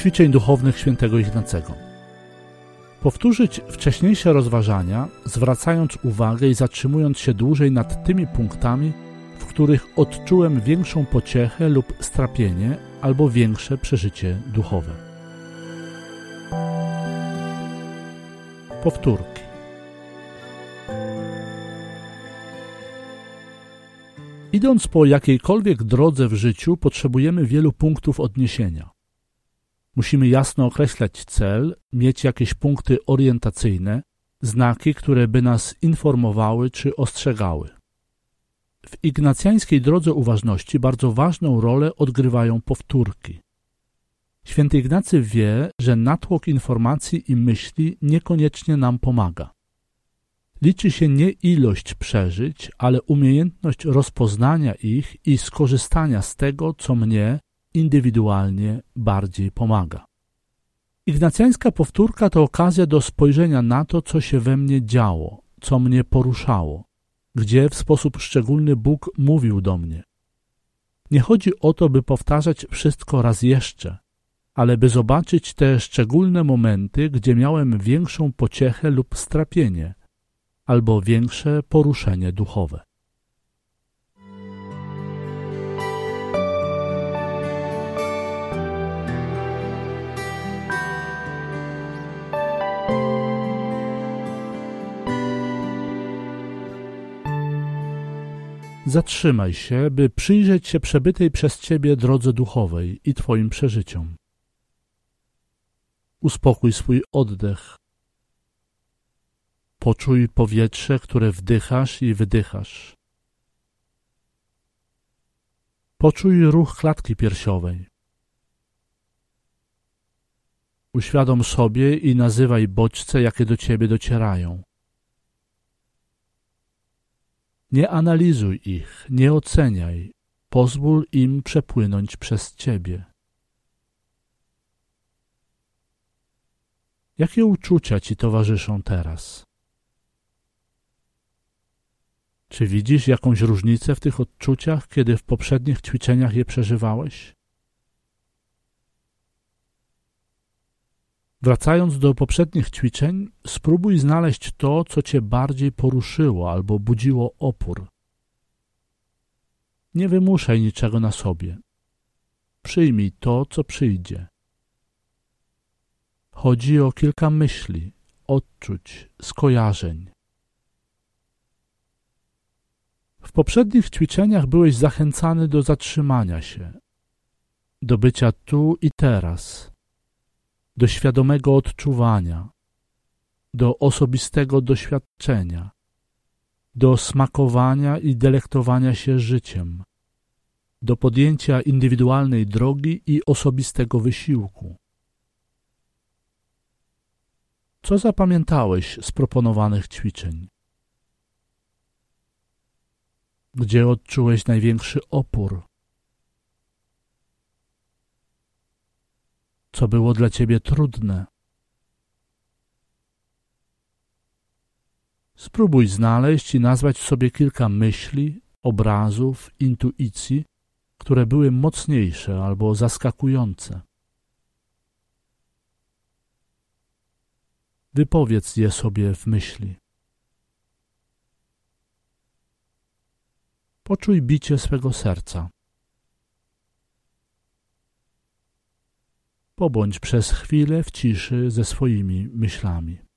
ćwiczeń duchownych świętego Ignacego. Powtórzyć wcześniejsze rozważania, zwracając uwagę i zatrzymując się dłużej nad tymi punktami, w których odczułem większą pociechę lub strapienie albo większe przeżycie duchowe. Powtórki. Idąc po jakiejkolwiek drodze w życiu, potrzebujemy wielu punktów odniesienia. Musimy jasno określać cel, mieć jakieś punkty orientacyjne, znaki, które by nas informowały czy ostrzegały. W ignacjańskiej drodze uważności bardzo ważną rolę odgrywają powtórki. Święty Ignacy wie, że natłok informacji i myśli niekoniecznie nam pomaga. Liczy się nie ilość przeżyć, ale umiejętność rozpoznania ich i skorzystania z tego, co mnie indywidualnie bardziej pomaga. Ignacjańska powtórka to okazja do spojrzenia na to, co się we mnie działo, co mnie poruszało, gdzie w sposób szczególny Bóg mówił do mnie. Nie chodzi o to, by powtarzać wszystko raz jeszcze, ale by zobaczyć te szczególne momenty, gdzie miałem większą pociechę lub strapienie, albo większe poruszenie duchowe. Zatrzymaj się, by przyjrzeć się przebytej przez Ciebie drodze duchowej i Twoim przeżyciom. Uspokój swój oddech. Poczuj powietrze, które wdychasz i wydychasz. Poczuj ruch klatki piersiowej. Uświadom sobie i nazywaj bodźce, jakie do Ciebie docierają. Nie analizuj ich, nie oceniaj, pozwól im przepłynąć przez Ciebie. Jakie uczucia Ci towarzyszą teraz? Czy widzisz jakąś różnicę w tych odczuciach, kiedy w poprzednich ćwiczeniach je przeżywałeś? Wracając do poprzednich ćwiczeń, spróbuj znaleźć to, co Cię bardziej poruszyło albo budziło opór. Nie wymuszaj niczego na sobie. Przyjmij to, co przyjdzie. Chodzi o kilka myśli, odczuć, skojarzeń. W poprzednich ćwiczeniach byłeś zachęcany do zatrzymania się, do bycia tu i teraz, do świadomego odczuwania, do osobistego doświadczenia, do smakowania i delektowania się życiem, do podjęcia indywidualnej drogi i osobistego wysiłku. Co zapamiętałeś z proponowanych ćwiczeń? Gdzie odczułeś największy opór? Co było dla Ciebie trudne? Spróbuj znaleźć i nazwać sobie kilka myśli, obrazów, intuicji, które były mocniejsze albo zaskakujące. Wypowiedz je sobie w myśli. Poczuj bicie swego serca. Pobądź przez chwilę w ciszy ze swoimi myślami.